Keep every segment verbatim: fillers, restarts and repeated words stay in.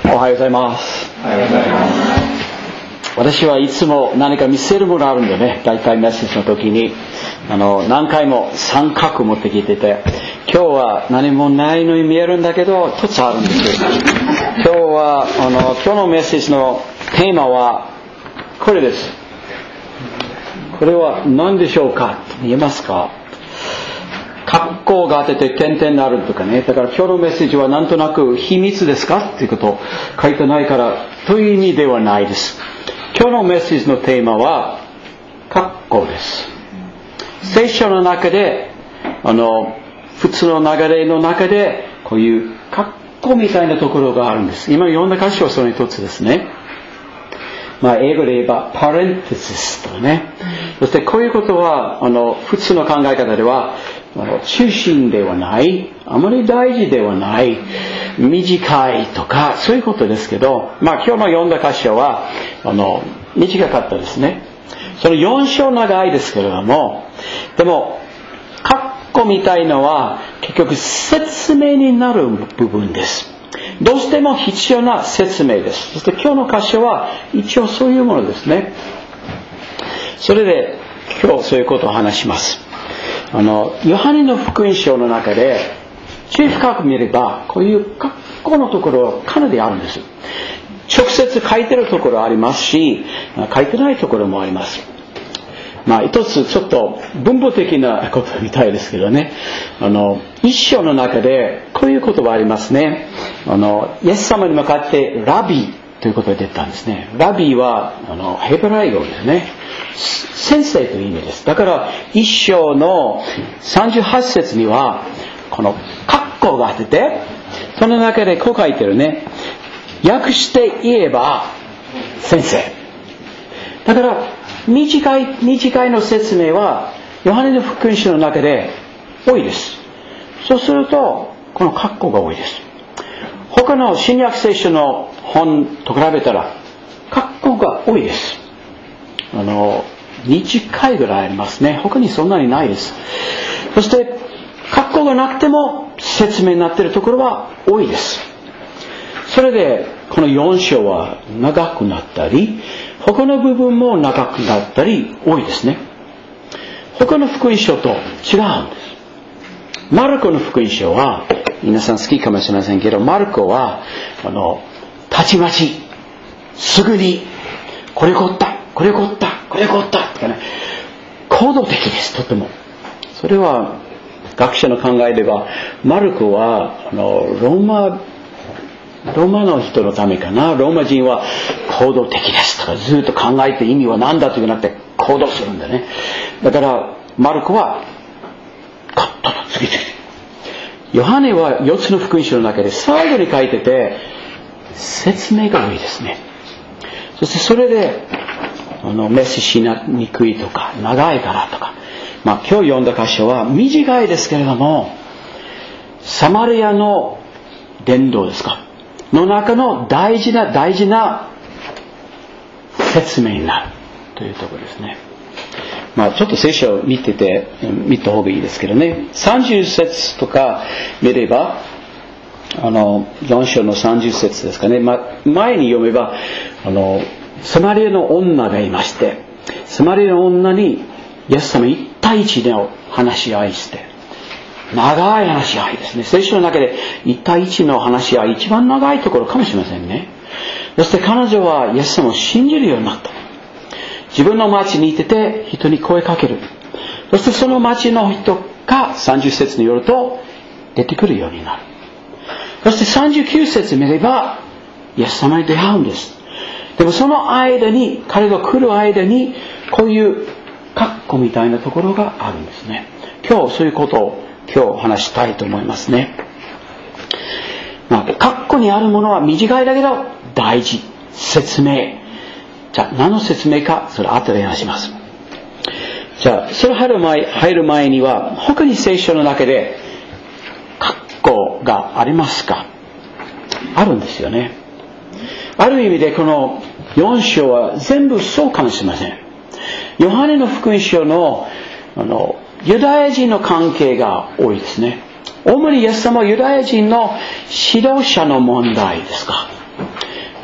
おはようございます。 おはようございます。 私はいつも何か見せるものあるんでね、大体メッセージの時にあの何回も三角持ってきてて、今日は何もないのに見えるんだけど一つあるんですよ。今日はあの今日のメッセージのテーマはこれです。これは何でしょうかって言えますか？格好が当てて点々になるとかね。だから今日のメッセージはなんとなく秘密ですかっていうことを書いてないからという意味ではないです。今日のメッセージのテーマは格好です。聖書の中であの普通の流れの中でこういう格好みたいなところがあるんです。今読んだ箇所はその一つですね。まあ英語で言えばパレンテシスとね。そしてこういうことはあの普通の考え方ではあの中心ではない、あまり大事ではない、短いとかそういうことですけど、まあ今日の読んだ箇所はあの短かったですね。そのよん章長いですけれども、でも括弧みたいのは結局説明になる部分です。どうしても必要な説明です。そして今日の箇所は一応そういうものですね。それで今日そういうことを話します。あのヨハネの福音書の中で注意深く見ればこういう括弧のところかなりあるんです。直接書いてるところありますし、書いてないところもあります。まあ一つちょっと文法的なことみたいですけどね、あの一章の中でこういう言葉ありますね。あのイエス様に向かってラビということが出たんですね。ラビはあのヘブライ語ですね。先生という意味です。だから一章のさんじゅうはち節にはこの括弧があってて、その中でこう書いてるね。訳して言えば先生。だから短い短いの説明はヨハネの福音書の中で多いです。そうするとこの括弧が多いです。他の新約聖書の本と比べたら括弧が多いです。あの短いぐらいありますね。他にそんなにないです。そして括弧がなくても説明になっているところは多いです。それでこのよん章は長くなったり、他の部分も長くなったり多いですね。他の福音書と違うんです。マルコの福音書は皆さん好きかもしれませんけど、マルコはあのたちまちすぐにこれ起こったこれ起こったこれ起こったとかね、行動的です。とてもそれは学者の考えではマルコはあのローマローマの人のためかな、ローマ人は行動的ですとかずっと考えて意味は何だというなって行動するんだね。だからマルコはカッと次々、ヨハネはよっつの福音書の中で最後に書いてて説明が多いですね。そしてそれであのメッセージしにくいとか長いからとか、まあ今日読んだ箇所は短いですけれども、サマリアの伝道ですかの中の大事な大事な説明になるというところですね。まあちょっと聖書を見てて見た方がいいですけどね。さんじゅう節とか見れば、あのよん章のさんじゅう節ですかね。まあ前に読めばあのサマリアの女がいまして、サマリアの女にイエス様一対一で話し合いして。長い話し合いですね。聖書の中で一対一の話し合い一番長いところかもしれませんね。そして彼女はイエス様を信じるようになった。自分の町にいてて人に声かける。そしてその町の人がさんじゅう節によると出てくるようになる。そしてさんじゅうきゅう節見ればイエス様に出会うんです。でもその間に、彼が来る間にこういう括弧みたいなところがあるんですね。今日そういうことを今日話したいと思いますね。まあ、括弧にあるものは短いだけど大事。説明。じゃあ何の説明か、それ後で話します。じゃあそれ入る前、入る前には他に聖書の中で括弧がありますか？あるんですよね。ある意味でこのよん章は全部そうかもしれません。ヨハネの福音書のあのユダヤ人の関係が多いですね。主にイエス様はユダヤ人の指導者の問題ですか。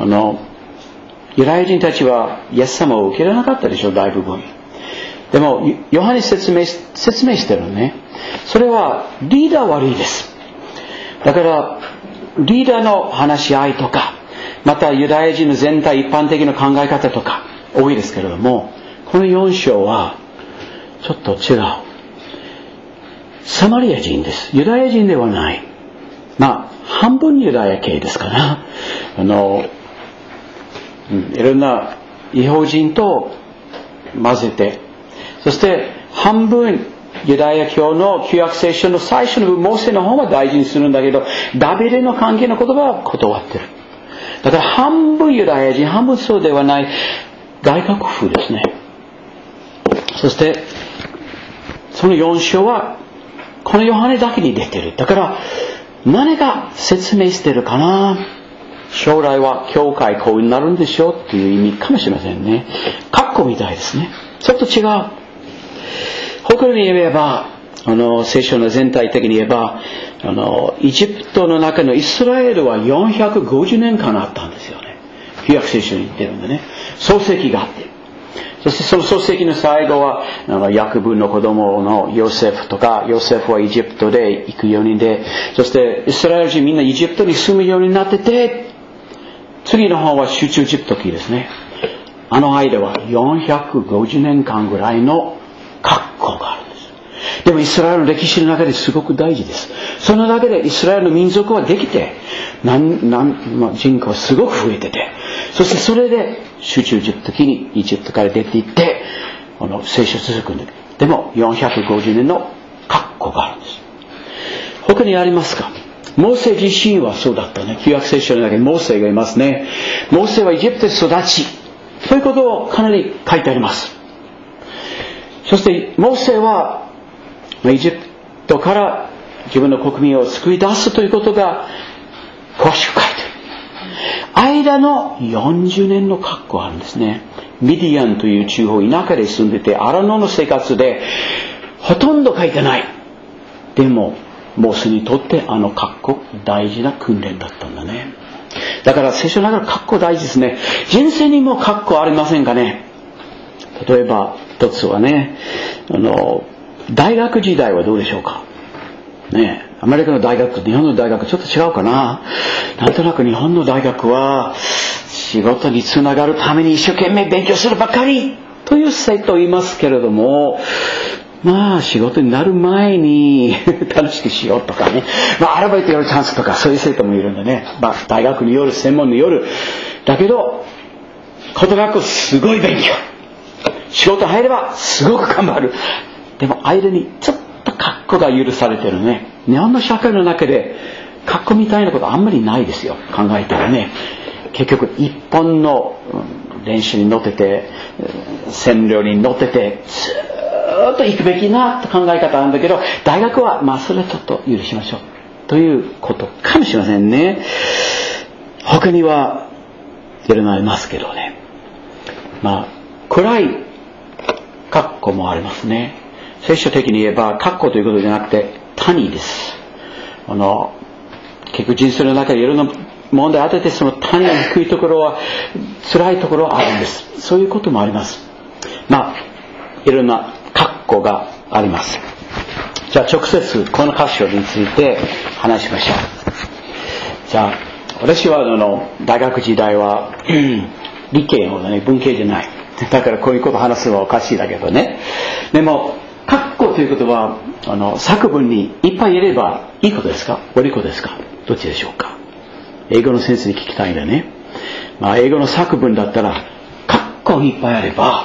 あのユダヤ人たちはイエス様を受け入れなかったでしょう、大部分。でもヨハネ説明説明してるのね。それはリーダー悪いです。だからリーダーの話し合いとか、またユダヤ人の全体一般的な考え方とか多いですけれども、このよん章はちょっと違う。サマリア人です。ユダヤ人ではない。まあ半分ユダヤ系ですかな。あの、うん、いろんな異邦人と混ぜて、そして半分ユダヤ教の旧約聖書の最初の部分、モーセの方は大事にするんだけど、ダビデの関係の言葉は断ってる。だから半分ユダヤ人、半分そうではない外国風ですね。そしてそのよん章はこのヨハネだけに出てる。だから何が説明してるかな。将来は教会こうになるんでしょうっていう意味かもしれませんね。括弧みたいですね。ちょっと違う。他に言えば、あの聖書の全体的に言えば、あのエジプトの中のイスラエルはよんひゃくごじゅうねんかんあったんですよね。旧約聖書に言ってるんでね。創世記があって、そしてその創世記の最後はあのヤコブの子供のヨセフとか、ヨセフはエジプトで行くようにで、そしてイスラエル人みんなエジプトに住むようになってて、次の方は集中エジプト記ですね。あの間はよんひゃくごじゅうねんかんぐらいの格好があるんです。でもイスラエルの歴史の中ですごく大事です。そのだけでイスラエルの民族はできて、なんなんまあ、人口はすごく増えてて、そしてそれで集中エジプト期にエジプトから出ていって、あの聖書続くんだけど、でもよんひゃくごじゅうねんの格好があるんです。他にありますか？モーセ自身はそうだったね。旧約聖書の中にモーセがいますね。モーセはエジプトで育ちということをかなり書いてあります。そしてモーセはエジプトから自分の国民を救い出すということが詳しく書いてある。間のよんじゅうねんの格好があるんですね。ミディアンという地方田舎で住んでて、アラノの生活でほとんど書いてない。でもモーセにとってあの格好大事な訓練だったんだね。だから聖書の中の格好大事ですね。人生にも格好ありませんかね。例えば一つはね、あの大学時代はどうでしょうかね。アメリカの大学と日本の大学ちょっと違うかな。なんとなく日本の大学は仕事につながるために一生懸命勉強するばかりという生徒を言いますけれども、まあ仕事になる前に楽しくしようとかね、まあアルバイトやるチャンスとか、そういう生徒もいるんでね、まあ大学による、専門による、だけど高等学校すごい勉強、仕事入ればすごく頑張る。でも間にちょっと格好が許されてるね。日本の社会の中で格好みたいなことあんまりないですよ、考えたらね。結局一本の練習に乗ってて、線量に乗っててずーっと行くべきなと考え方あるんだけど、大学はまあそれちょっと許しましょうということかもしれませんね。他にはいろいろありますけどね。まあ暗い格好もありますね。聖書的に言えば格好ということじゃなくて谷です。あの結局人生の中でいろんな問題を当てて、その谷の低いところは辛いところはあるんです。そういうこともあります。まあいろんな格好があります。じゃあ直接この箇所について話しましょう。じゃあ私はあの大学時代は理系のね、文系じゃない。だからこういうこと話すのはおかしいだけどね。でも格好ということはあの作文にいっぱい入れればいいことですか、悪いことですか、どっちでしょうか。英語の先生に聞きたいんだね。まあ英語の作文だったら格好いっぱいあれば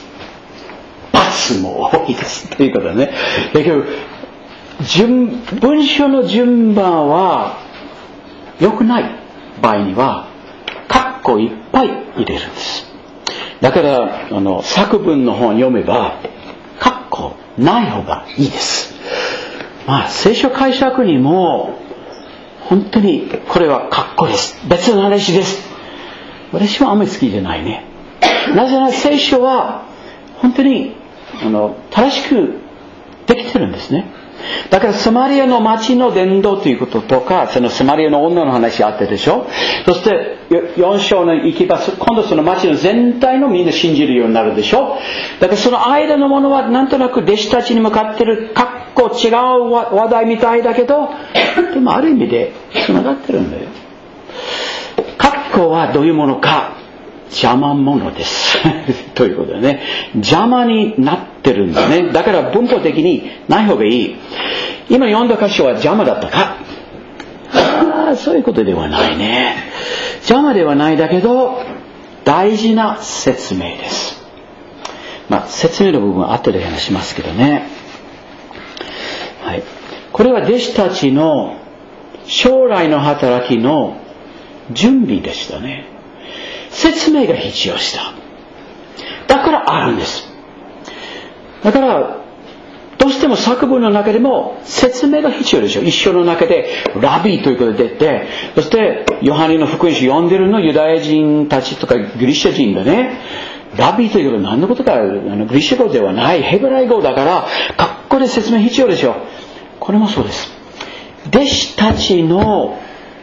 罰も多いですということだね。だけど順文章の順番は良くない場合には括弧いっぱい入れるんです。だからあの作文の本を読めば括弧ない方がいいです。まあ聖書解釈にも本当にこれは括弧です、別の話です、私はあんまり好きじゃないね。なぜなら聖書は本当にあの正しくできてるんですね。 だからサマリアの町の伝道ということとか、そのサマリアの女の話あったでしょ。そしてよん章の行き場、今度その町の全体のみんな信じるようになるでしょ。だからその間のものはなんとなく弟子たちに向かってる格好違う話題みたいだけど、でもある意味で繋がってるんだよ。格好はどういうものか、邪魔者ですということでね、邪魔になってるんだね。だから文法的にない方がいい。今読んだ箇所は邪魔だったか、あそういうことではないね。邪魔ではないだけど大事な説明です。まあ説明の部分は後で話しますけどね。はい、これは弟子たちの将来の働きの準備でしたね。説明が必要した。だからあるんです。だからどうしても作文の中でも説明が必要でしょ。一章の中でラビーということで出て、そしてヨハネの福音書読んでるのユダヤ人たちとかギリシャ人だね。ラビーということは何のことか、あのギリシャ語ではないヘブライ語だから、かっこで説明必要でしょ。これもそうです。弟子たちの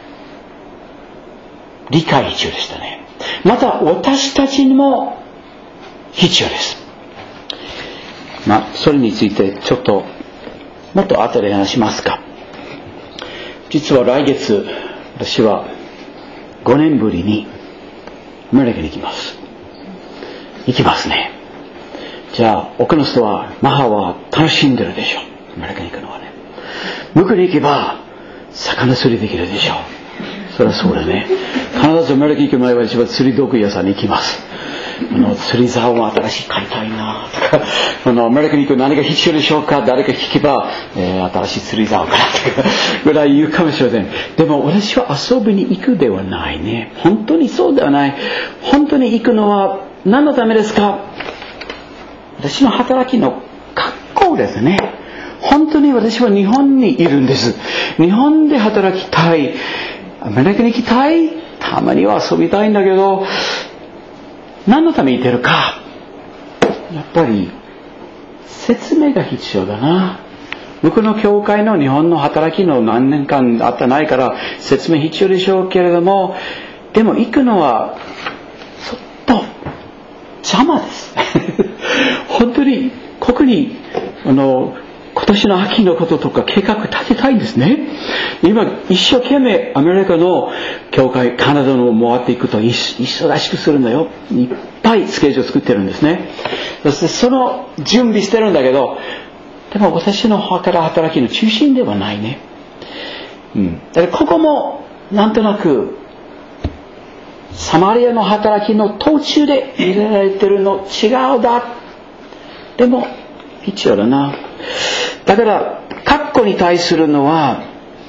理解必要でしたね。また私たちにも必要です。まあそれについてちょっともっと後で話しますか。実は来月私はごねんぶりにアメリカに行きます行きますね。じゃあ多くの人はマハは楽しんでるでしょ。アメリカに行くのはね。向こうに行けば魚釣りできるでしょ。それはそうだね。必ずアメリカに行く前は一番釣り道具屋さんに行きます。あの釣り竿を新しい買いたいなとか、あのアメリカに行く何が必要でしょうか、誰か聞けば、えー、新しい釣り竿かなとかぐらい言うかもしれません。でも私は遊びに行くではないね。本当にそうではない。本当に行くのは何のためですか。私の働きの格好ですね。本当に私は日本にいるんです。日本で働きたい。アメリカに行きたい。たまには遊びたいんだけど、何のために行ってるか。やっぱり説明が必要だな。向こうの教会の日本の働きの何年間あったないから説明必要でしょうけれども、でも行くのはちょっと邪魔です本当にここにあの今年の秋のこととか計画立てたいんですね。今一生懸命アメリカの教会、カナダの回っていくと忙しくするんだよ。いっぱいスケジュール作ってるんですね。そしてその準備してるんだけど、でも私の働きの中心ではないね。うん。だからここもなんとなくサマリアの働きの途中で入れられてるの違うだ。でも必要だな。だから括弧に対するのは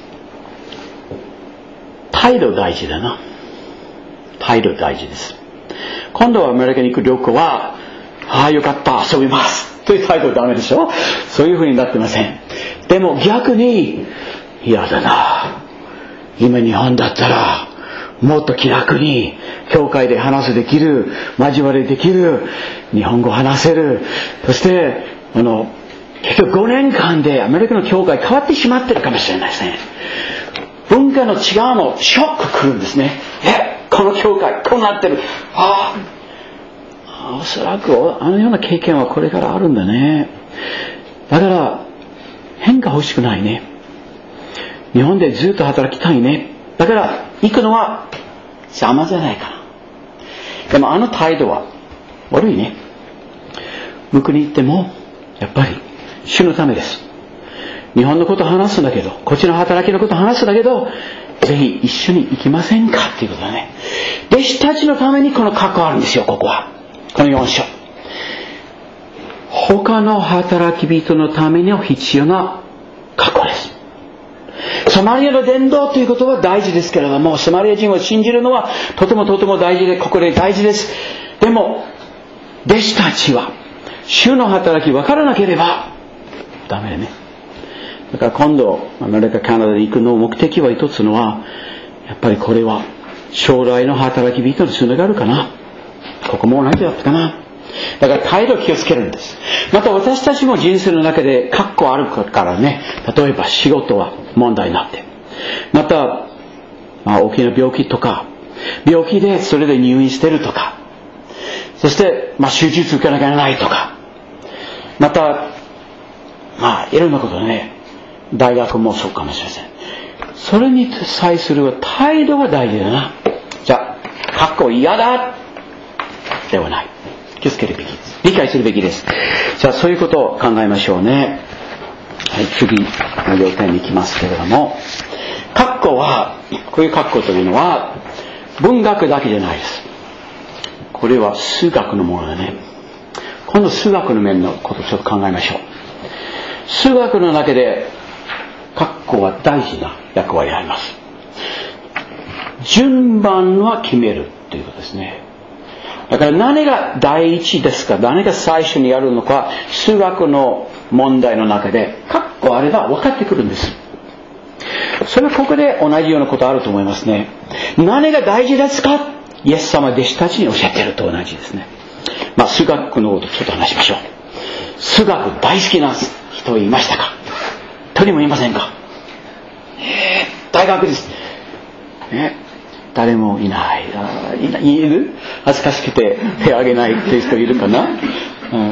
態度大事だな。態度大事です。今度はアメリカに行く旅行は、ああよかった遊びますという態度はダメでしょ。そういうふうになってません。でも逆に嫌だな。今日本だったらもっと気楽に教会で話すできる、交わりできる、日本語話せる。そしてあの結局ごねんかんでアメリカの教会変わってしまってるかもしれないですね。文化の違うのショック来るんですね。え、この教会こうなってる。ああ、おそらくあのような経験はこれからあるんだね。だから変化欲しくないね。日本でずっと働きたいね。だから行くのは邪魔じゃないかな。でもあの態度は悪いね。向こうに行ってもやっぱり主のためです。日本のことを話すんだけど、こっちの働きのことを話すんだけど、ぜひ一緒に行きませんかっていうことだね。弟子たちのためにこの格好あるんですよ。ここはこのよん章。他の働き人のためには必要な格好です。サマリアの伝道ということは大事ですけれども、サマリア人を信じるのはとてもとても大事で、ここで大事です。でも弟子たちは主の働き分からなければダメだね。だから今度アメリカ、カナダに行くの目的は一つのは、やっぱりこれは将来の働き人につながるかな。ここも同じだったかな。 だから態度を気をつけるんです。また私たちも人生の中でカッコあるからね、例えば仕事は問題になって、また、まあ、大きな病気とか、病気でそれで入院してるとか、そして、まあ、手術受けなきゃならないとか、また、まあ、いろんなことね、大学もそうかもしれません。それに際する態度が大事だな。じゃあ、カッコ嫌だではない。気をつけるべきです。理解するべきです。じゃあ、そういうことを考えましょうね。はい、次の要点に行きますけれども、カッコは、こういうカッコというのは、文学だけじゃないです。これは数学のものだね。今度数学の面のことをちょっと考えましょう。数学の中で、カッコは大事な役割があります。順番は決めるということですね。だから何が第一ですか、何が最初にやるのか、数学の問題の中で、カッコあれば分かってくるんです。それはここで同じようなことあると思いますね。何が大事ですか、イエス様は弟子たちに教えていると同じですね。まあ数学のことをちょっと話しましょう。数学大好きな人いましたか？一人もいませんか？えー、大学です。ね、誰もいない。あいないいる？恥ずかしくて手を挙げないっていう人いるかな？うん、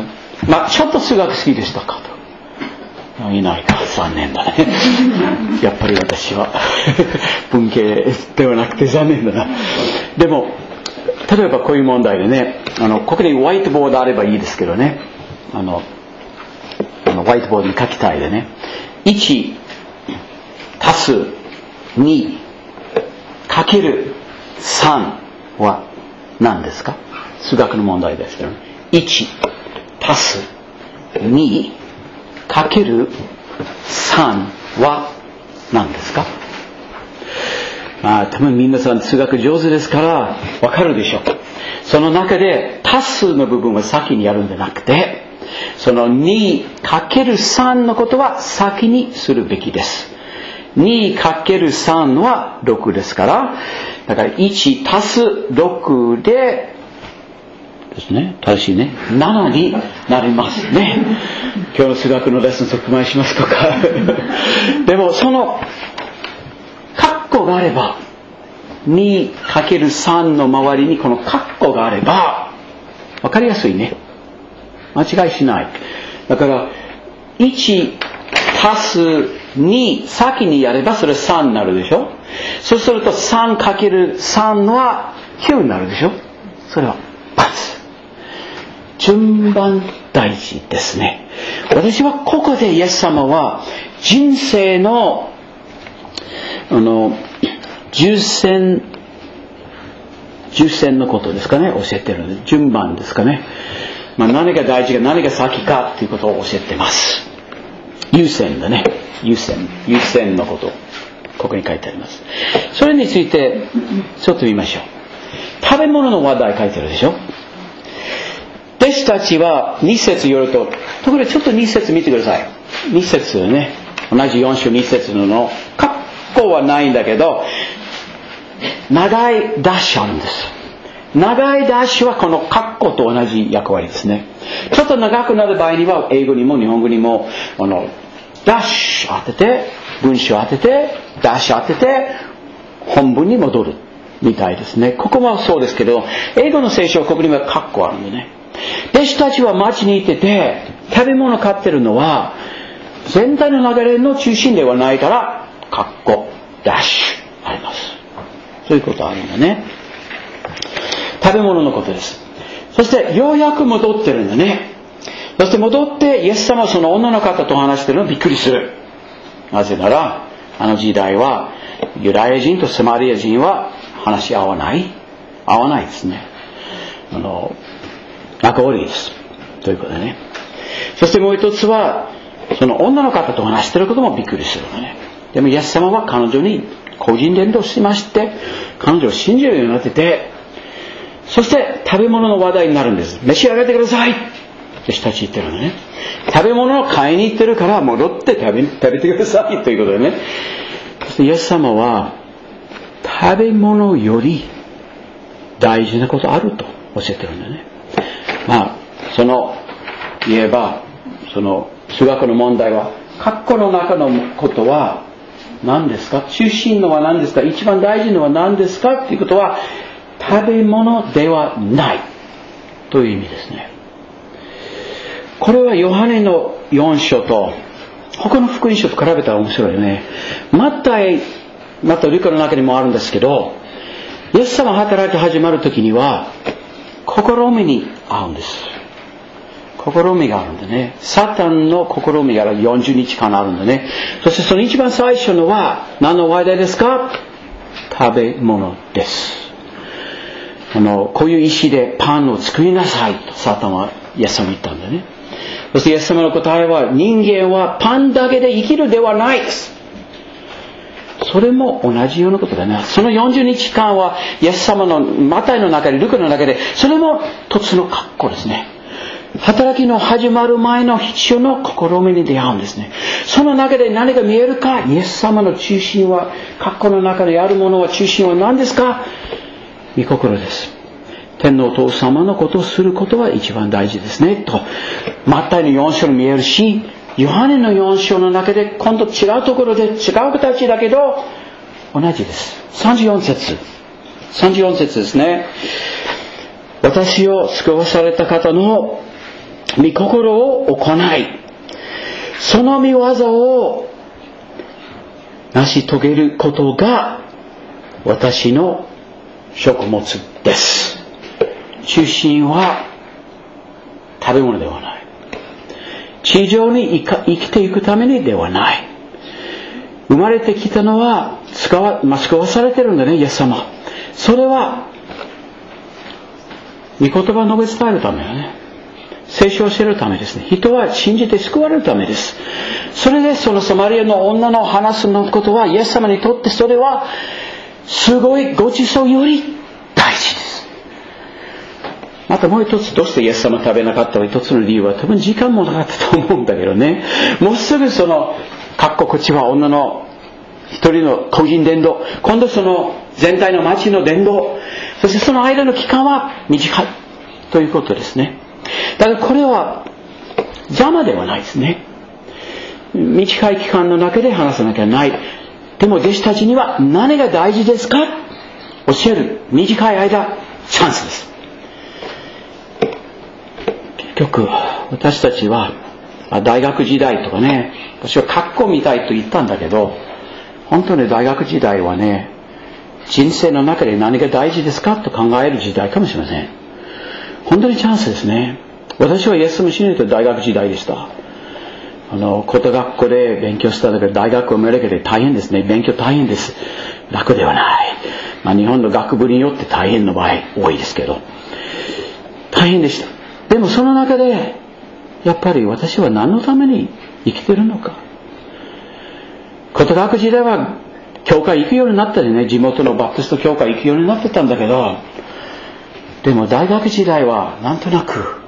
まあちょっと数学好きでしたかと。いないか、残念だね。やっぱり私は文系ではなくて残念だな。でも例えばこういう問題でね、あのここにホワイトボードあればいいですけどね、あのあのホワイトボードに書きたいでね、いち足すにかけるさんは何ですか？数学の問題ですけどね。いち足すにかけるさんは何ですか？まあ多分皆さん数学上手ですからわかるでしょう。その中で足すの部分は先にやるんじゃなくて、そのにかけるさんのことは先にするべきです。にかけるさんはろくですから、だからいち足すろくでですね、正しいね、ななになりますね。今日の数学のレッスン特売しますとかでもそのカッコがあれば、にかけるさんの周りにこのカッコがあれば分かりやすいね。間違いしない。だからいち足すに先にやればそれさんになるでしょ。そうすると さんかけるさん はきゅうになるでしょ。それは×。順番大事ですね。私はここでイエス様は人生のあの重線重線のことですかね、教えてるんです。順番ですかね。まあ、何が大事か何が先かということを教えてます。優先だね。優先優先のことここに書いてあります。それについてちょっと見ましょう。食べ物の話題書いてるでしょ。弟子たちはに節よると、特にちょっとに節見てください。に節ね、同じよん章に節ののカッコはないんだけど長いダッシュあるんです。長いダッシュはこのカッコと同じ役割ですね。ちょっと長くなる場合には英語にも日本語にもあのダッシュ当てて文章当ててダッシュ当てて本文に戻るみたいですね。ここもそうですけど、英語の聖書はここにはカッコあるんでね。弟子たちは街に行ってて食べ物買ってるのは全体の流れの中心ではないからカッコダッシュあります。そういうことあるんだね。食べ物のことです。そしてようやく戻ってるんだね。そして戻ってイエス様はその女の方と話してるのをびっくりする。なぜならあの時代はユダヤ人とサマリア人は話し合わない合わないですね。あの仲悪いですということでね。そしてもう一つはその女の方と話してることもびっくりするのね。でもイエス様は彼女に個人伝道しまして、彼女を信じるようになってて、そして食べ物の話題になるんです。召し上がってください弟子たち言ってるのね。食べ物を買いに行ってるから戻って食べ、食べてくださいということでね。そしてイエス様は食べ物より大事なことあると教えてるんだね。まあその言えばその数学の問題は括弧の中のことは何ですか、中心のは何ですか、一番大事のは何ですかっていうことは食べ物ではないという意味ですね。これはヨハネのよん章と他の福音書と比べたら面白いよね。マタイ、またルカの中にもあるんですけど、イエス様が働き始まるときには試みに遭うんです。試みがあるんだね。サタンの試みがよんじゅうにちかんあるんだね。そしてその一番最初のは何の話題ですか？食べ物です。あのこういう石でパンを作りなさいとサタンはイエス様に言ったんだね。そしてイエス様の答えは、人間はパンだけで生きるではないです。それも同じようなことだね。そのよんじゅうにちかんはイエス様のマタイの中でルカの中で、それも一つの格好ですね。働きの始まる前の必要の試みに出会うんですね。その中で何が見えるか、イエス様の中心は、格好の中にあるものは、中心は何ですか？御心です。天のお父様のことをすることは一番大事ですねとマタイのよん章に見えるし、ヨハネのよん章の中で今度違うところで違う形だけど同じです。さんじゅうよん節さんじゅうよん節ですね。私を救わされた方の御心を行い、その御業を成し遂げることが私の食物です。中心は食べ物ではない。地上に生きていくためにではない。生まれてきたのは使わ、まあ、救わされてるんだね、イエス様。それは御言葉を述べ伝えるためだね。聖書を知るためですね。人は信じて救われるためです。それでそのサマリアの女の話すのことはイエス様にとってそれはすごいごちそうより大事です。またもう一つ、どうしてイエス様食べなかった一つの理由は多分時間もなかったと思うんだけどね。もうすぐそのかっここっちは女の一人の個人伝道、今度その全体の町の伝道、そしてその間の期間は短いということですね。だからこれは邪魔ではないですね。短い期間の中で話さなきゃない。でも弟子たちには何が大事ですか教える短い間チャンスです。結局私たちは大学時代とかね、私は格好見たいと言ったんだけど、本当に大学時代はね、人生の中で何が大事ですかと考える時代かもしれません。本当にチャンスですね。私はイエス様を信じて大学時代でした。あの高等学校で勉強したんだけど、大学アメリカで大変ですね。勉強大変です。楽ではない。まあ、日本の学部によって大変の場合多いですけど、大変でした。でもその中でやっぱり私は何のために生きてるのか。高等学時代は教会行くようになったりね、地元のバプテスト教会行くようになってたんだけど、でも大学時代はなんとなく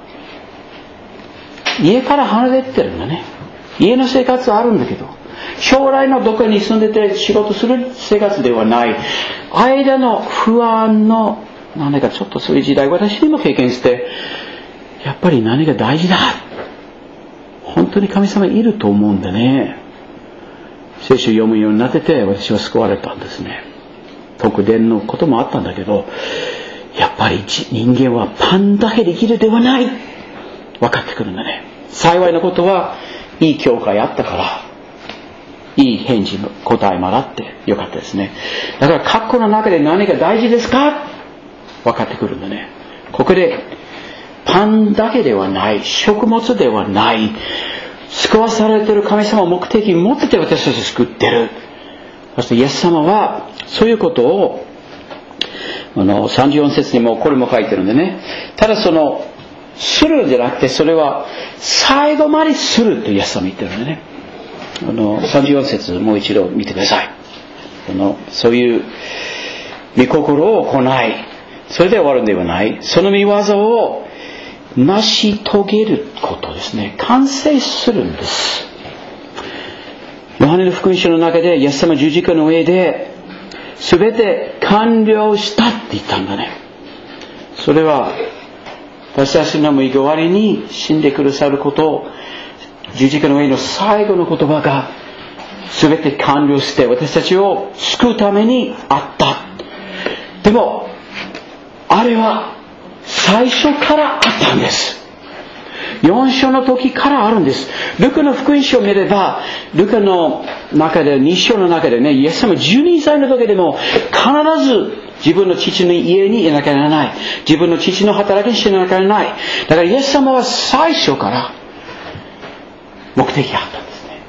家から離れてるんだね。家の生活はあるんだけど、将来のどこに住んでて仕事する生活ではない。間の不安の何かちょっとそういう時代、私にも経験して、やっぱり何が大事だ。本当に神様いると思うんでね。聖書を読むようになってて、私は救われたんですね。特典のこともあったんだけど、やっぱり人間はパンだけで生きるではない。分かってくるんだね。幸いなことは、いい教会あったから、いい返事の答えもらってよかったですね。だから、括弧の中で何が大事ですか分かってくるんだね。ここで、パンだけではない、食物ではない、救わされている神様を目的に持ってて私たちを救ってる。そしてイエス様はそういうことをあのさんじゅうよん節にもこれも書いてるんでね。ただそのするじゃなくて、それは最後までするとイエス様言ってるんでね。あのさんじゅうよん節もう一度見てください。あのそういう御心を行い、それで終わるんではない、その御業を成し遂げることですね。完成するんです。ヨハネの福音書の中でイエス様十字架の上で全て完了したって言ったんだね。それは私たちの身代わりに死んでくださることを、十字架の上の最後の言葉が全て完了して私たちを救うためにあった。でもあれは最初からあったんです。よん章の時からあるんです。ルカの福音書を見れば、ルカの中でに章の中でね、イエス様じゅうにさいの時でも必ず自分の父の家にいなきゃならない。自分の父の働きにしなきゃならない。だからイエス様は最初から目的があったんですね。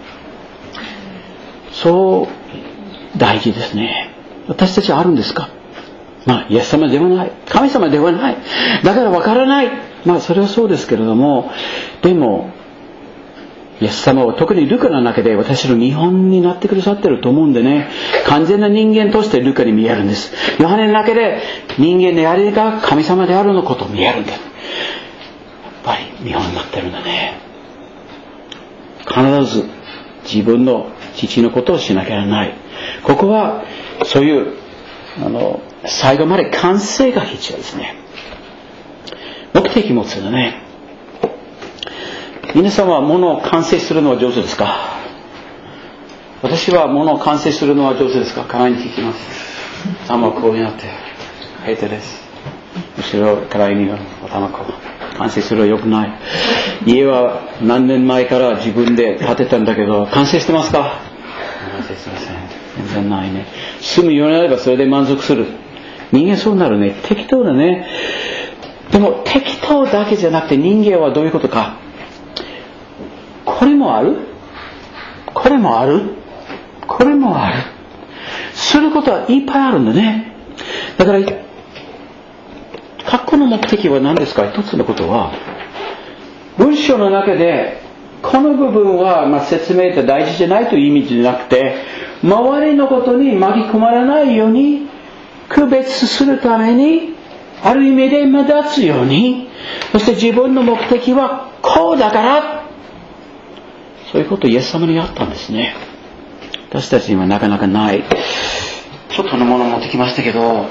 そう大事ですね。私たちはあるんですか？まあイエス様ではない、神様ではない、だからわからない。まあそれはそうですけれども、でもイエス様は特にルカの中で私の見本になってくださってると思うんでね、完全な人間としてルカに見えるんです。ヨハネの中で人間でありが神様であるのことを見えるんです。やっぱり見本になってるんだね。必ず自分の父のことをしなきゃならない。ここはそういうあの最後まで完成が必要ですね。目的持つんだね。皆さんは物を完成するのは上手ですか？私は物を完成するのは上手ですか？鏡に聞きます。頭こうになって平手です。後ろからに頭こう完成するのは良くない。家は何年前から自分で建てたんだけど完成してますか？完成してません。全然ないね。住むようになればそれで満足する。人間そうなるね。適当だね。でも適当だけじゃなくて人間はどういうことか。これもある、これもある、これもある。することはいっぱいあるんだね。だから学校の目的は何ですか？一つのことは文章の中でこの部分はまあ説明って大事じゃないという意味じゃなくて、周りのことに巻き込まれないように区別するために、ある意味で目立つように、そして自分の目的はこうだから、そういうことをイエス様にやったんですね。私たちにはなかなかない。ちょっとのもの持ってきましたけど、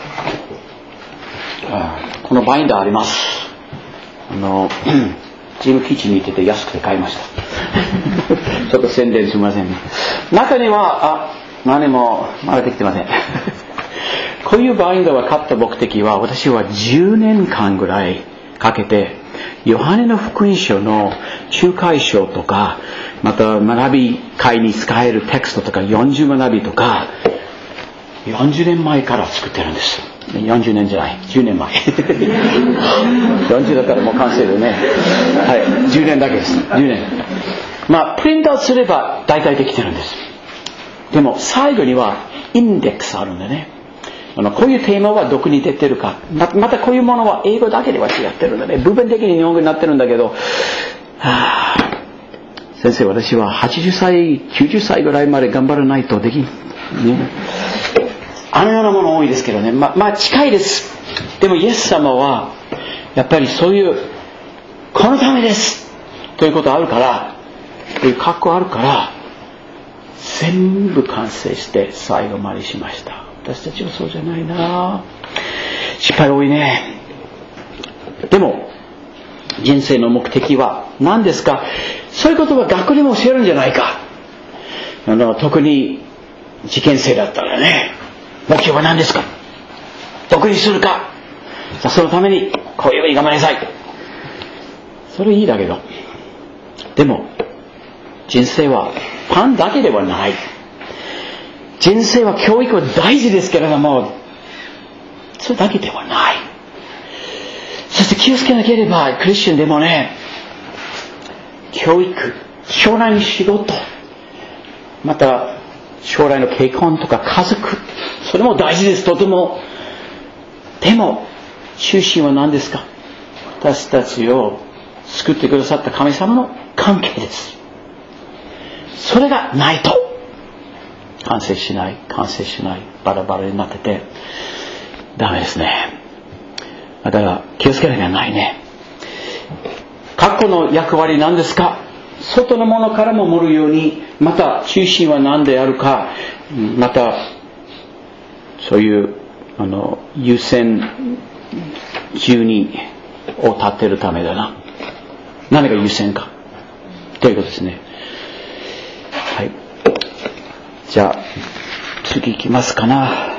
このバインダーあります。あのジムキッチンに行ってて安くて買いましたちょっと宣伝すみませんね。中にはあ何もまだできてませんこういうバインダーを買った目的は、私はじゅうねんかんぐらいかけてヨハネの福音書の仲介書とか、また学び会に使えるテクストとか、よんじゅう学びとかよんじゅうねんまえから作ってるんです。よんじゅうねんじゃない、じゅうねんまえよんじゅうだからもう完成でね、はい、じゅうねんだけです。じゅうねん。まあプリントアウトすれば大体できてるんです。でも最後にはインデックスあるんでね、あのこういうテーマはどこに出てるか、またこういうものは英語だけでは違ってるんでね、部分的に日本語になってるんだけど、はあ、先生私ははちじゅっさいきゅうじゅっさいぐらいまで頑張らないとできん、ね、あのようなもの多いですけどね、ま、まあ近いです。でもイエス様はやっぱりそういうこのためですということあるから、という格好あるから全部完成して最後までしました。私たちはそうじゃないな。失敗多いね。でも人生の目的は何ですか？そういうことは学校でも教えるんじゃないか。あの特に受験生だったらね、目標は何ですか？どこにするか。さあそのためにこういうふうに頑張りなさい。それいいだけど、でも人生はパンだけではない。人生は教育は大事ですけれども、それだけではない。そして気をつけなければ、クリスチャンでもね、教育、将来の仕事、また将来の結婚とか家族、それも大事です、とても。でも中心は何ですか？私たちを救ってくださった神様の関係です。それがないと完成しない、完成しない、バラバラになっててダメですね。だから気をつけなきゃないね。過去の役割何ですか？外のものからも守るように、また中心は何であるか、またそういうあの優先順にを立てるためだな。何が優先かということですね。はい。じゃあ次行きますかな。はい。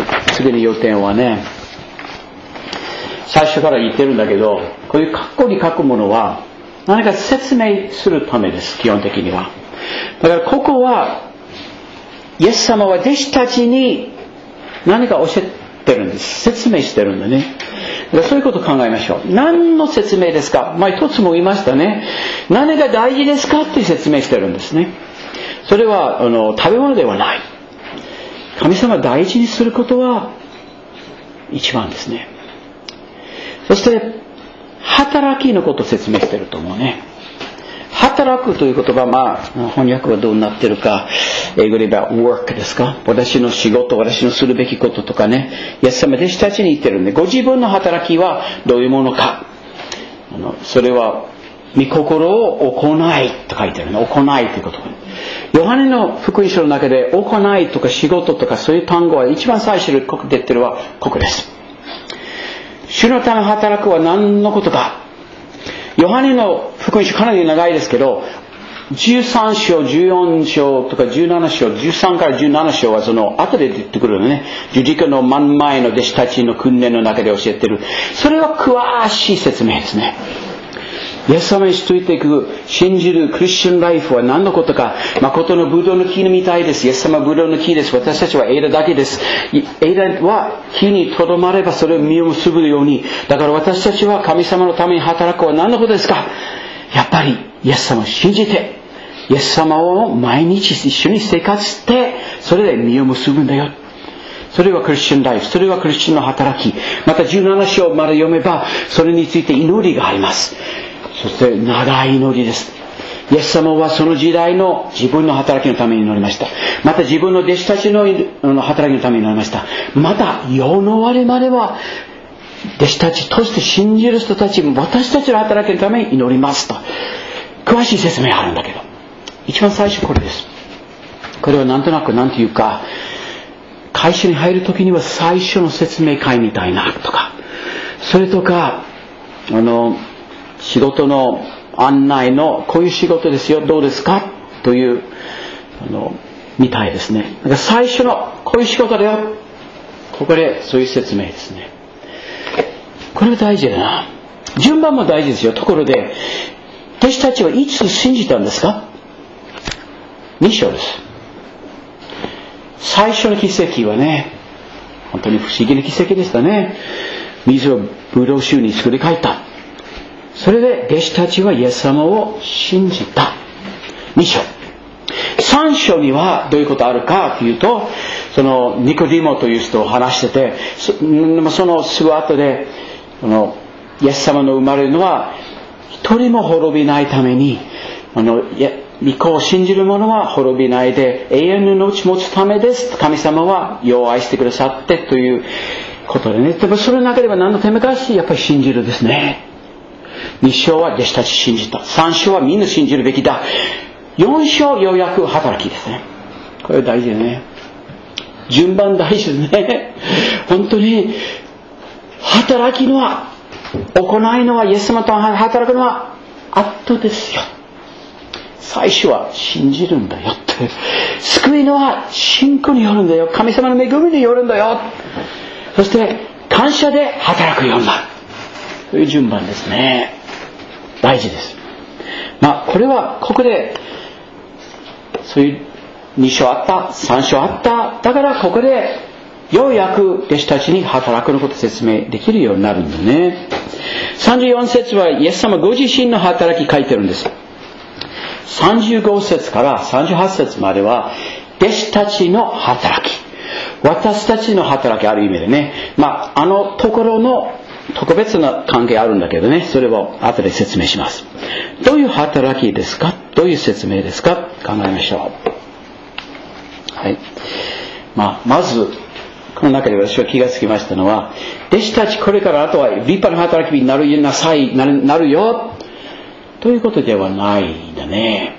次の要点はね、最初から言ってるんだけど、こういう括弧に書くものは何か説明するためです。基本的には。だからここはイエス様は弟子たちに何か教えてるんです。説明してるんだね。だからそういうことを考えましょう。何の説明ですか。まあ一つも言いましたね。何が大事ですかっていう説明してるんですね。それはあの食べ物ではない。神様を大事にすることは一番ですね。そして働きのことを説明してると思うね。働くという言葉、まあ翻訳はどうなってるか、英語で言えば work ですか。私の仕事、私のするべきこととかね、イエス様弟子たちに言ってるんで、ご自分の働きはどういうものか。あのそれは御心を行いと書いてるね。行いということ。ヨハネの福音書の中で行いとか仕事とかそういう単語は一番最初に出てるはここです。主のため働くは何のことか。ヨハネの福音書かなり長いですけど、じゅうさん章、じゅうよん章とかじゅうなな章、じゅうさんからじゅうなな章はその後で出てくるのね。十字架の真ん前の弟子たちの訓練の中で教えてる。それは詳しい説明ですね。イエス様についていく信じるクリスチャンライフは何のことか。誠のブドウの木みたいです。イエス様はブドウの木です。私たちは枝だけです。枝は木にとどまればそれを実を結ぶように。だから私たちは神様のために働くは何のことですか。やっぱりイエス様を信じて、イエス様を毎日一緒に生活して、それで実を結ぶんだよ。それはクリスチャンライフ。それはクリスチャンの働き。またじゅうなな章まで読めば、それについて祈りがあります。そして長い祈りです。イエス様はその時代の自分の働きのために祈りました。また自分の弟子たちの働きのために祈りました。また世の終わりまでは弟子たちとして信じる人たちも私たちの働きのために祈りますと。詳しい説明あるんだけど、一番最初これです。これはなんとなくなんていうか、会社に入るときには最初の説明会みたいなとか、それとかあの仕事の案内のこういう仕事ですよ、どうですかというあのみたいですね。だから最初のこういう仕事だよ、ここでそういう説明ですね。これは大事だな。順番も大事ですよ。ところで弟子たちはいつ信じたんですか。に章です。最初の奇跡はね、本当に不思議な奇跡でしたね。水をブドウ酒に作り変えた。それで弟子たちはイエス様を信じた。に章。さん章にはどういうことあるかというと、そのニコディモという人を話してて、そ, そのすぐ後でそのイエス様の生まれるのは一人も滅びないために、あの御子を信じる者は滅びないで永遠の命を持つためです。神様は世を愛してくださってということでね。でもそれの中では何のためかし、やっぱり信じるですね。に章は弟子たち信じた。さん章はみんな信じるべきだ。よん章ようやく働きですね。これ大事ですね。順番大事ですね。本当に働きのは、行いのは、イエス様と働くのは後ですよ。最初は信じるんだよって。救いのは信仰によるんだよ。神様の恵みによるんだよ。そして感謝で働くようになる。という順番ですね。大事です。まあこれはここでそういうに章あった、さん章あった。だからここでようやく弟子たちに働くのことを説明できるようになるんだね。さんじゅうよん節はイエス様ご自身の働き書いてるんです。さんじゅうご節からさんじゅうはち節までは弟子たちの働き、私たちの働きある意味でね、まああのところの特別な関係あるんだけどね、それを後で説明します。どういう働きですか、どういう説明ですか、考えましょう。はい。まあまずこの中で私は気がつきましたのは、弟子たちこれからあとは立派な働きになるなさいなる、なるよということではないんだね。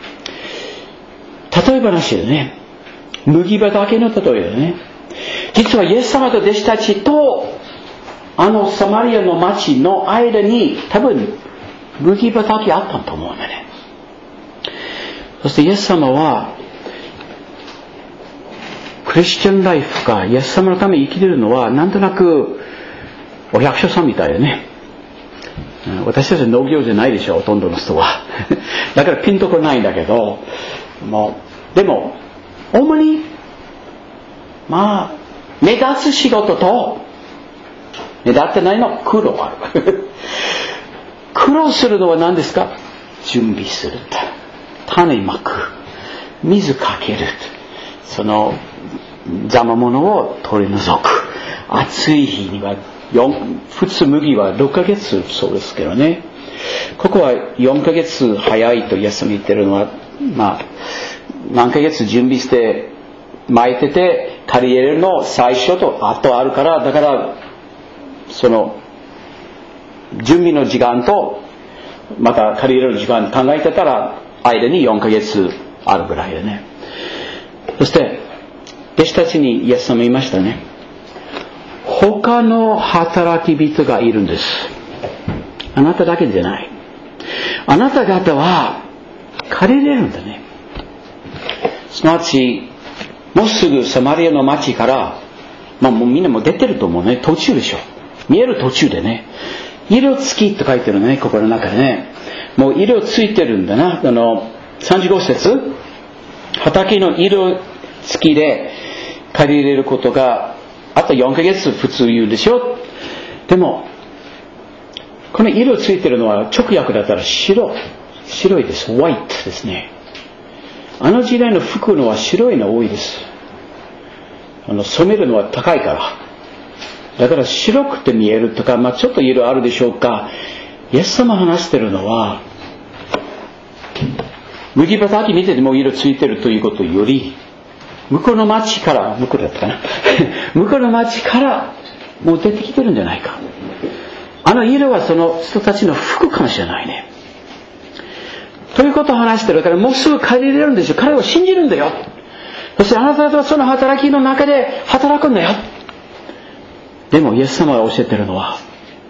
例え話でね、麦畑の例えでね、実はイエス様と弟子たちとあのサマリアの町の間に多分麦畑あったと思うんだね。そしてイエス様はクリスチャンライフかイエス様のために生きているのはなんとなくお百姓さんみたいよね。私たちは農業じゃないでしょ、ほとんどの人は。だからピンとこないんだけど、もうでも主にまあ目立つ仕事と目立ってないの苦労ある。苦労するのは何ですか？準備する、種まく、水かける、その邪魔者を取り除く。暑い日には普通麦はろっかげつそうですけどね。ここはよんかげつ早いとイエス様言ってるのは、まあ何ヶ月準備して巻いてて刈り入れるの最初と後あるから、だからその準備の時間とまた刈り入れる時間考えてたら間によんかげつあるぐらいでね。そして弟子たちにイエス様言いましたね。他の働き人がいるんです。あなただけじゃない。あなた方は借りれるんだね。すなわちもうすぐサマリアの町から、まあもうみんなも出てると思うね。途中でしょ。見える途中でね。色付きと書いてるね、ここの中でね。もう色ついてるんだな。あのさんじゅうご節、畑の色付きで借り入れることがあとよんかげつ普通言うでしょ。でもこの色ついてるのは直訳だったら白白いです。ホワイトですね。あの時代の服のは白いの多いです。あの染めるのは高いから。だから白くて見えるとか、まあちょっと色あるでしょうか。イエス様話してるのは麦畑見てても色ついてるということより、向こうの町から向こうだったかな向こうの町からもう出てきてるんじゃないか。あの色はその人たちの服かもしれないね。ということを話してるから、もうすぐ帰り入れるんですよ。彼を信じるんだよ。そしてあなた方はその働きの中で働くんだよ。でもイエス様が教えてるのは、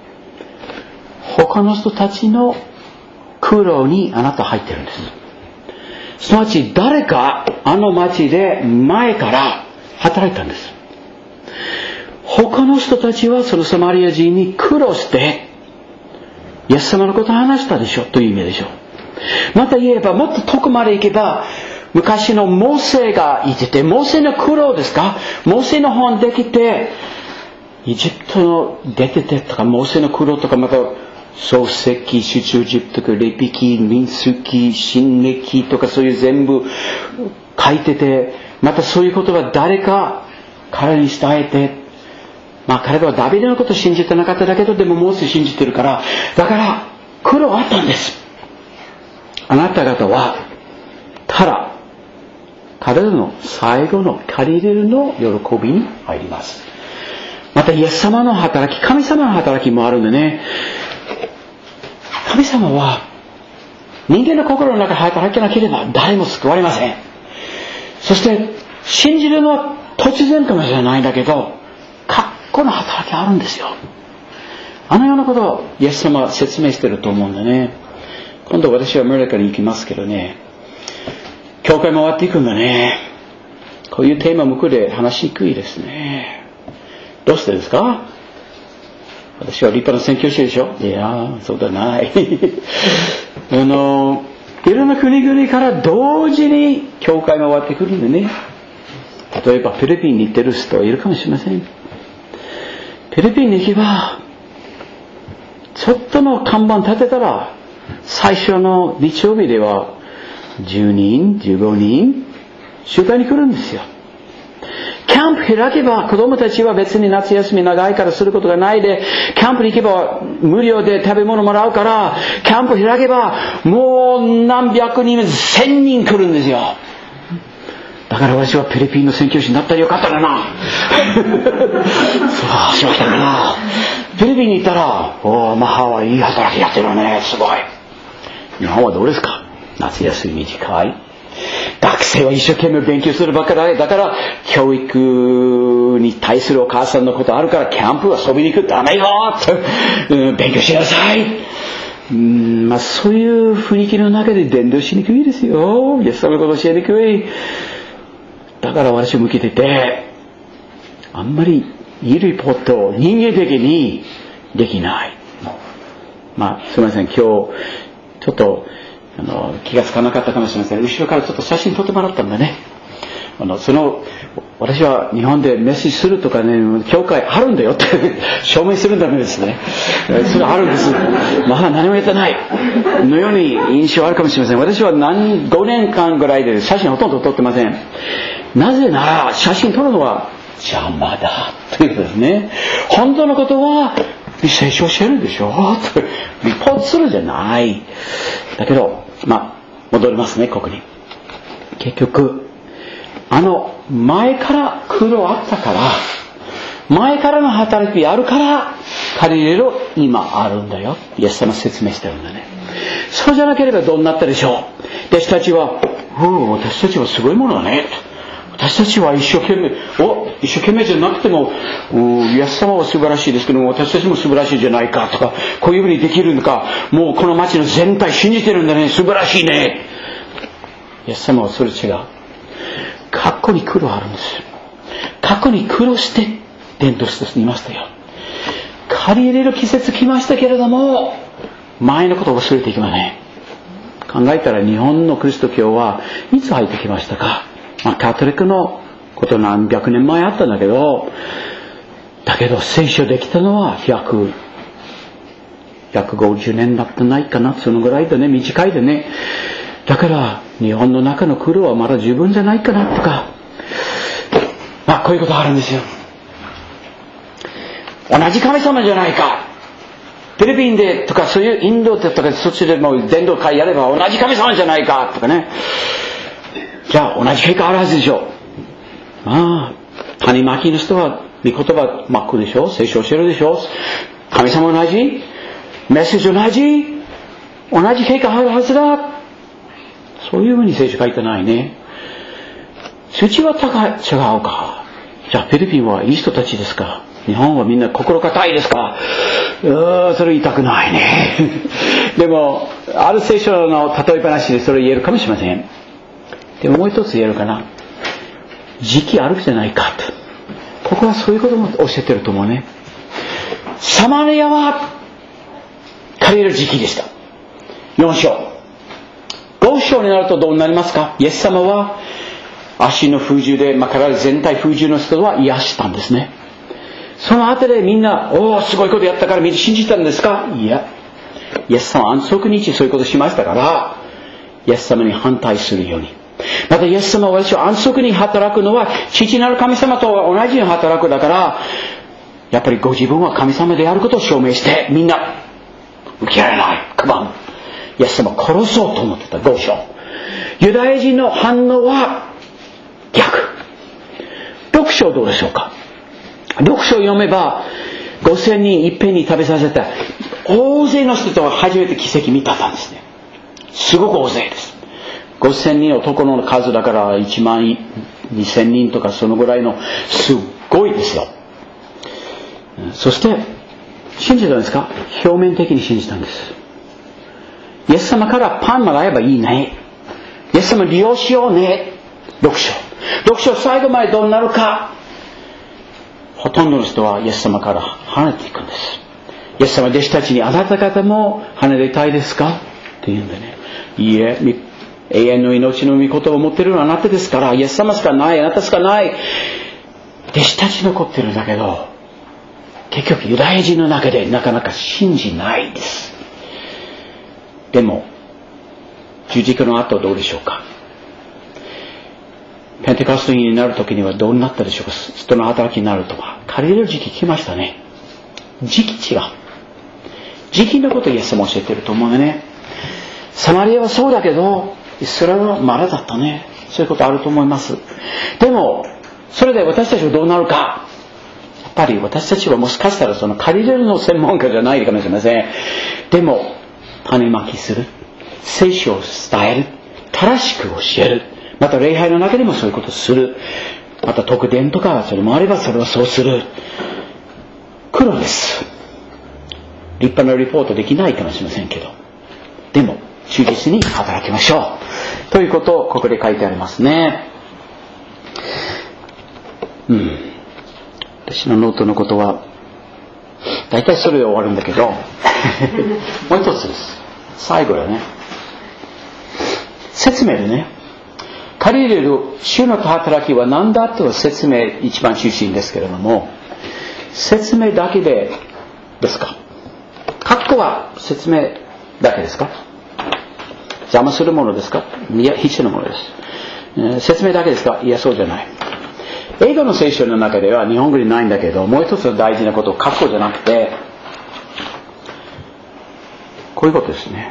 他の人たちの苦労にあなた入ってるんです。すなわち誰かあの町で前から働いたんです。他の人たちはそのサマリア人に苦労してイエス様のことを話したでしょという意味でしょう。また言えばもっと遠くまで行けば、昔のモーセがいてて、モーセの苦労ですか、モーセの本できてエジプトの出ててとか、モーセの苦労とか、また創世記、出エジプトとか、レビ記、民数記、新暦とか、そういう全部書いてて、またそういうことは誰か彼に伝えて、まあ彼はダビデのことを信じてなかっただけど、でもモーセ信じてるから、だから苦労あったんです。あなた方はただ彼らの最後の借り入れるの喜びに入ります。またイエス様の働き、神様の働きもあるんでね。神様は人間の心の中で働けなければ誰も救われません。そして信じるのは突然かもしれないんだけど、格好の働きあるんですよ。あのようなことをイエス様は説明していると思うんだね。今度私はアメリカに行きますけどね、教会回っていくんだね。こういうテーマ向こうで話しにくいですね。どうしてですか？私は立派な宣教師でしょ？いや、そうだない。あの、いろんな国々から同時に教会回ってくるんでね。例えばフィリピンに行ってる人いるかもしれません。フィリピンに行けば、ちょっとの看板立てたら、最初の日曜日ではじゅうにん、じゅうごにん集会に来るんですよ。キャンプ開けば子供たちは別に夏休み長いからすることがないで、キャンプに行けば無料で食べ物もらうから、キャンプ開けばもう何百人、千人来るんですよ。だから私はフィリピンの宣教師になったらよかったな。そうしましたかな。フィリピンに行ったら、おー、マハはいい働きやってるね、すごい。日本はどうですか？夏休み短い。 学生は一生懸命勉強するばっかりだから、教育に対するお母さんのことあるから、キャンプは遊びに行くダメよと、うん、勉強しなさい。うん、まあそういう雰囲気の中で伝道しにくいですよ。イエス様のこと教えにくい。だから私向けてて、あんまりいいリポートを人間的にできない。まあすみません、今日ちょっとあの気がつかなかったかもしれません。後ろからちょっと写真撮ってもらったんだね。あのその私は日本でメッセージするとかね、教会あるんだよって証明するためですね。それあるんです。まあ何もやってないのように印象あるかもしれません。私は何ごねんかんぐらいで写真ほとんど撮ってません。なぜなら写真撮るのは邪魔だということですね。本当のことは聖書を教えるでしょとリポートするじゃない。だけどまあ戻りますね、ここに。結局あの前から苦労あったから、前からの働きあるから借りれる今あるんだよ。イエス様説明してるんだね。そうじゃなければどうなったでしょう。弟子たちは、うん、私たちはすごいものだね。私たちは一生懸命、お、一生懸命じゃなくても、イエス様は素晴らしいですけども、私たちも素晴らしいじゃないかとか、こういうふうにできるのか、もうこの町の全体信じてるんだね、素晴らしいね。イエス様はそれ違う。過去に苦労あるんです。過去に苦労して伝道していましたよ。借り入れる季節来ましたけれども、前のことを忘れていきません。考えたら日本のキリスト教はいつ入ってきましたか。まあ、カトリックのこと何百年前あったんだけど、だけど聖書できたのはひゃく、ひゃくごじゅうねんだってないかな、そのぐらいでね、短いでね。だから日本の中の苦労はまだ十分じゃないかなとか、まあこういうことあるんですよ。同じ神様じゃないか。フィリピンでとかそういうインドでとかそっちでも伝道会やれば同じ神様じゃないかとかね。じゃあ同じ結果あるはずでしょう。まあ種まきの人は御言葉まくでしょ、聖書を教えるでしょ、神様同じ、メッセージ同じ、同じ結果あるはずだ。そういうふうに聖書書いてないね。数値は高い、違うか。じゃあフィリピンはいい人たちですか。日本はみんな心固いですか。うーん、それ言いたくないね。でもある聖書の例え話でそれ言えるかもしれません。でももう一つ言えるかな。時期あるじゃないかと。ここはそういうことも教えてると思うね。サマリアは借りる時期でした。よん章。ご章になるとどうなりますか。イエス様は足の不自由で、まあ、体全体不自由の人は癒したんですね。その後でみんな、おお、すごいことやったからみんな信じたんですか。いや、イエス様は安息日そういうことしましたから、イエス様に反対するように。またイエス様は私は安息に働くのは父なる神様と同じように働くだから、やっぱりご自分は神様であることを証明してみんな受けられない。クマン。イエス様を殺そうと思ってた。ご章。ユダヤ人の反応は逆。ろく章どうでしょうか。ろく章読めばごせんにんいっぺんに食べさせた大勢の人と初めて奇跡見たんですね。すごく大勢です。ごせんにん男の数だからいちまんにせんにんとかそのぐらいのすっごいですよ。そして信じたんですか。表面的に信じたんです。イエス様からパンもらえばいいね。イエス様利用しようね。ろく章。ろく章最後までどうなるか。ほとんどの人はイエス様から離れていくんです。イエス様弟子たちに、あなた方も離れたいですかって言うんでね。いいえ、永遠の命の御言葉を持っているのはあなたですから、イエス様しかない、あなたしかない。弟子たち残ってるんだけど、結局ユダヤ人の中でなかなか信じないです。でも十字架の後どうでしょうか。ペンテコステになる時にはどうなったでしょうか。人の働きになるとか借りれる時期来ましたね。時期違う。時期のことをイエス様教えてると思うね。サマリアはそうだけどイスラエルはまだだったね。そういうことあると思います。でもそれで私たちはどうなるか。やっぱり私たちはもしかしたらその借りれるの専門家じゃないかもしれません。でも種まきする、聖書を伝える、 正しく教える。また礼拝の中でもそういうことをする。また特典とかそれもあればそれはそうする。苦労です。立派なリポートできないかもしれませんけど、でも忠実に働きましょうということをここで書いてありますね。うん、私のノートのことは大体それで終わるんだけどもう一つです。最後だね、説明でね、借り入れる主の働きは何だと説明一番中心ですけれども、説明だけでですか？括弧は説明だけですか？邪魔するものですか？いや、必要なものです、えー、説明だけですか？いや、そうじゃない。英語の聖書の中では日本語にないんだけど、もう一つの大事なことを括弧じゃなくてこういうことですね。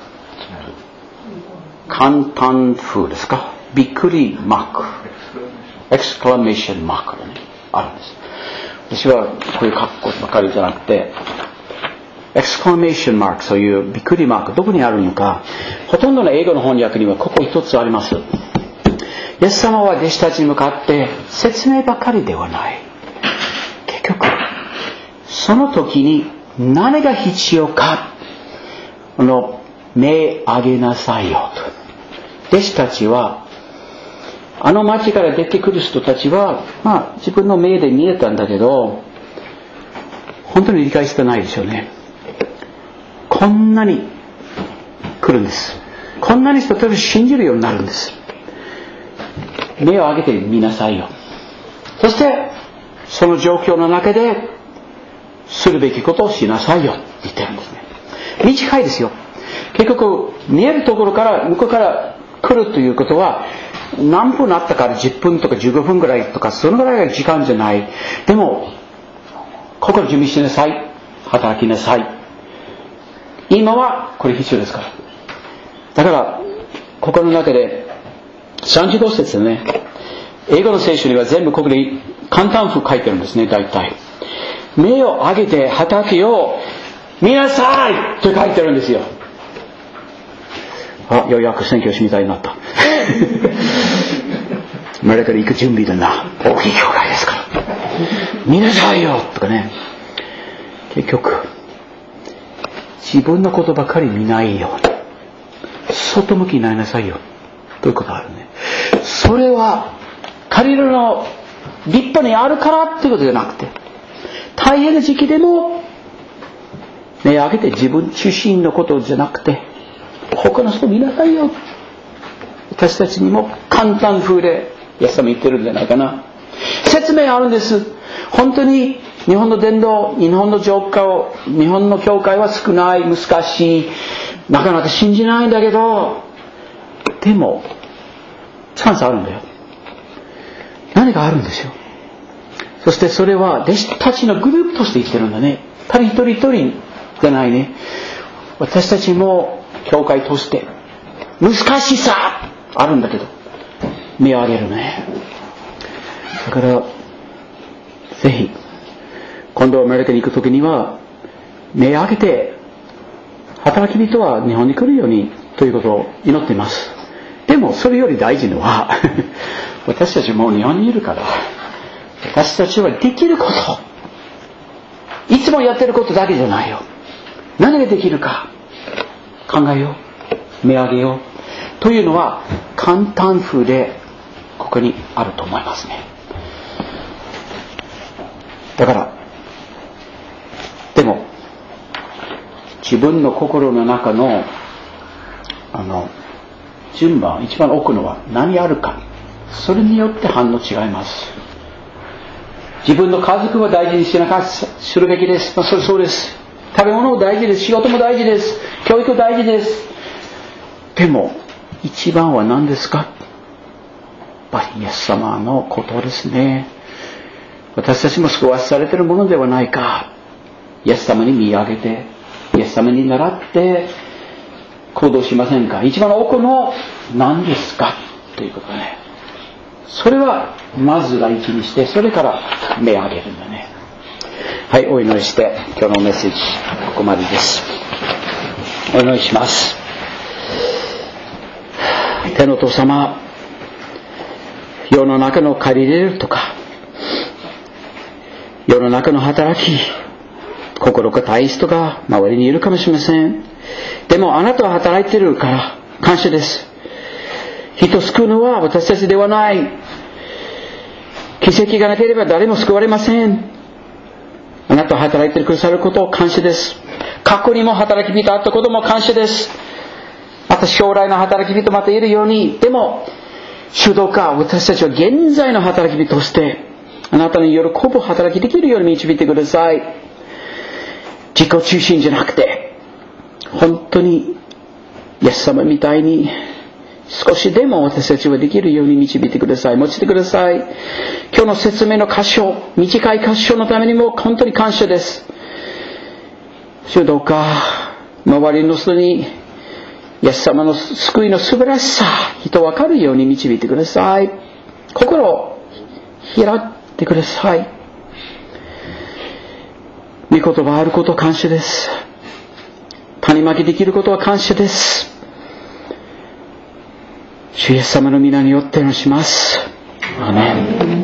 簡単風ですか？びっくりマーク、エクスクラメーションマークがねあるんです。私はこういう括弧ばかりじゃなくてエクスクラメーションマーク、そういうびっくりマークどこにあるのか、ほとんどの英語の翻訳にはここ一つあります。イエス様は弟子たちに向かって説明ばかりではない。結局その時に何が必要か、あの目上げなさいよと。弟子たちはあの町から出てくる人たちは、まあ自分の目で見えたんだけど本当に理解してないでしょうね。こんなに来るんです。こんなに人たちを信じるようになるんです。目を上げてみなさいよ。そしてその状況の中でするべきことをしなさいよって言ってるんですね。短いですよ。結局見えるところから向こうから来るということは何分あったからじゅっぷんとかじゅうごふんぐらいとかそのぐらいが時間じゃない。でも心準備しなさい、働きなさい。今はこれ必要ですから。だからここの中でさんじゅうご節でね、英語の聖書には全部ここで簡単風書いてるんですね。大体目を上げて畑を見なさいと書いてるんですよ。あ、ようやく宣教師みたいになったアメリカで行く準備だな、大きい教会ですから見なさいよとかね。結局自分のことばかり見ないように外向きになりなさいよということがあるね。それは借りるの立派にあるからっていうことじゃなくて、大変な時期でも目を上げて自分中心のことじゃなくて他の人見なさいよ。私たちにも簡単風でイエス様言ってるんじゃないかな。説明あるんです。本当に日本の伝道、日本の教会を、日本の教会は少ない、難しい、なかなか信じないんだけど、でもチャンスあるんだよ。何かあるんですよ。そしてそれは弟子たちのグループとして言ってるんだね。ただ一人一人じゃないね。私たちも教会として難しさあるんだけど目を上げるね。だからぜひ今度アメリカに行くときには目を上げて働き人は日本に来るようにということを祈っています。でもそれより大事なのは私たちもう日本にいるから私たちはできることいつもやってることだけじゃないよ。何ができるか考えよう、目を上げようというのは簡単風でここにあると思いますね。だからでも自分の心の中のあの順番、一番奥のは何あるか、それによって反応違います。自分の家族は大事にしなかするべきです、まあ、それそうです。食べ物も大事です、仕事も大事です、教育大事です。でも一番は何ですか？やっぱりイエス様のことですね。私たちも救わされているものではないか。イエス様に見上げてイエス様に倣って行動しませんか？一番奥の何ですかということね。それはまず第一にして、それから目を上げるんだね。はい、お祈りして今日のメッセージここまでです。お祈りします。 天のお父様、世の中の借り入れるとか、世の中の働き、心が大い人が周りにいるかもしれません。でもあなたは働いているから感謝です。人を救うのは私たちではない。奇跡がなければ誰も救われません。あなたは働いてくださることを感謝です。過去にも働き人あったことも感謝です。また将来の働き人またいるように、でも主導か私たちは現在の働き人としてあなたの喜ぶ働きできるように導いてください。自己中心じゃなくて本当にイエス様みたいに少しでも私たちはできるように導いてください。用いてください。今日の説明の箇所、短い箇所のためにも本当に感謝です。主どうか周りの人にイエス様の救いの素晴らしさ、人分かるように導いてください。心を開いてください。御言葉あること感謝です。種まきできることは感謝です。主イエス様の皆によってお願いします。アーメン。